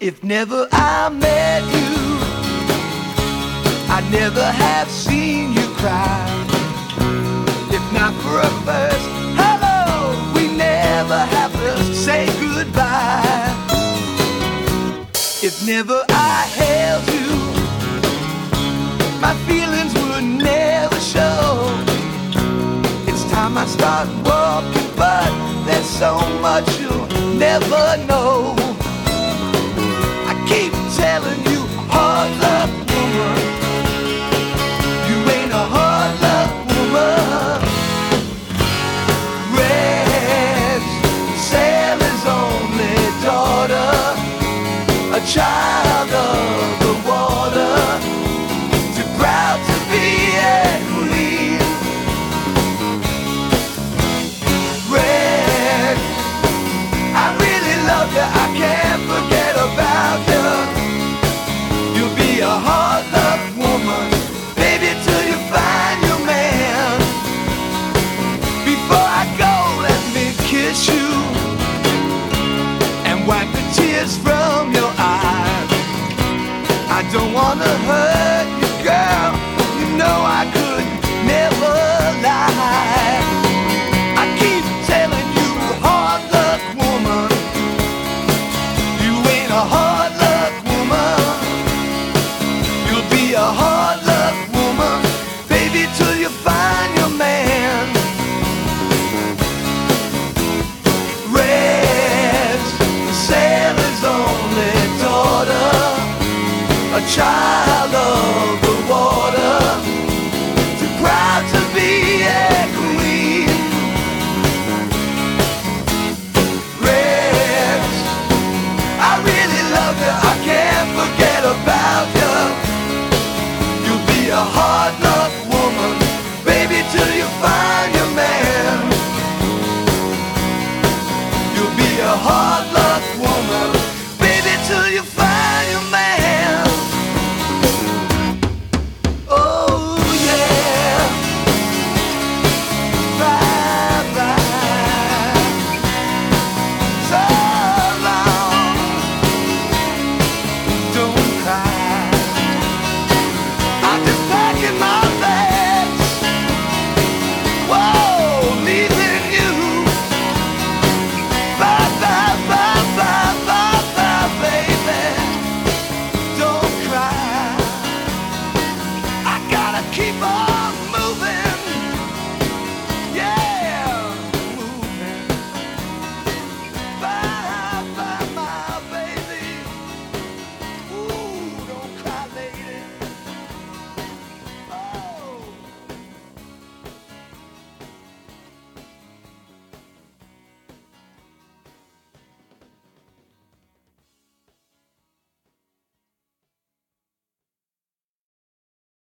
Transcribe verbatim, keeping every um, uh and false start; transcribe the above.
If never I met you, I'd never have seen you cry. If not for a first hello, we never have to say goodbye. If never I held you, my feelings would never show. It's time I start walking, but there's so much you'll never know. I keep telling you, hard luck woman, you ain't a hard luck woman. Red's Sally's only daughter, a child of the water, too proud to be a queen. Red, I really love you, I can't forget about you. You'll be a hard luck woman, baby, till you find your man. Before I go, let me kiss you and wipe the tears from your eyes. I don't wanna hurt you, girl, you know I could never lie. I keep telling you, hard luck woman, you ain't a hard luck woman. You'll be a hard luck woman, baby, till you find your man. Red's Sally's only daughter, a child